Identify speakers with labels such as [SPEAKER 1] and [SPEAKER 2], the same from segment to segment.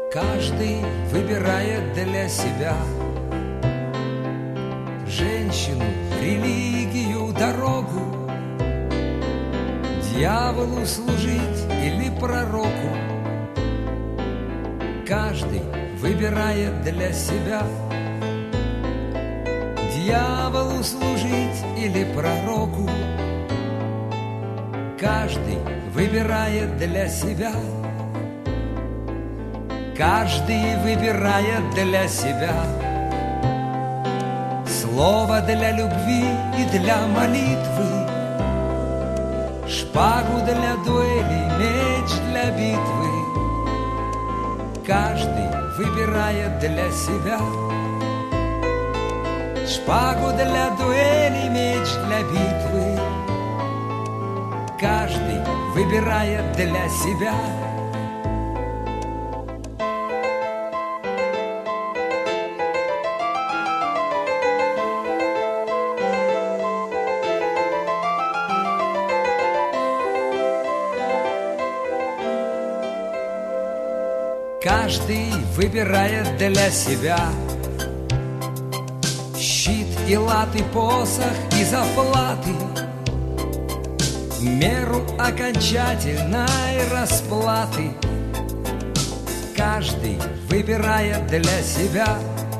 [SPEAKER 1] Каждый выбирает для себя женщину, религию, дорогу, дьяволу служить или пророку. Каждый выбирает для себя дьяволу служить или пророку. Каждый выбирает для себя. Каждый выбирает для себя слово для любви и для молитвы, шпагу для дуэли, меч для битвы. Каждый выбирает для себя шпагу для дуэли, меч для битвы. Каждый выбирает для себя. Каждый выбирает для себя щит и лад, и посох, и заплаты, меру окончательной расплаты. Каждый выбирает для себя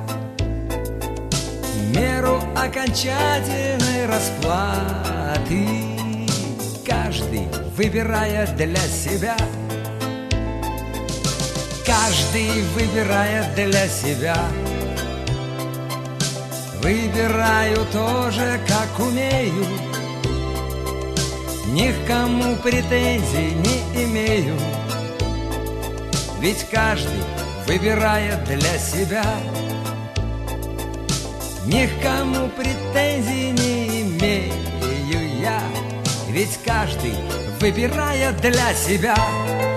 [SPEAKER 1] меру окончательной расплаты. Каждый выбирает для себя. Каждый выбирает для себя. Выбираю тоже, как умею, ни к кому претензий не имею. Ведь каждый выбирает для себя. Ни к кому претензий не имею я. Ведь каждый выбирает для себя.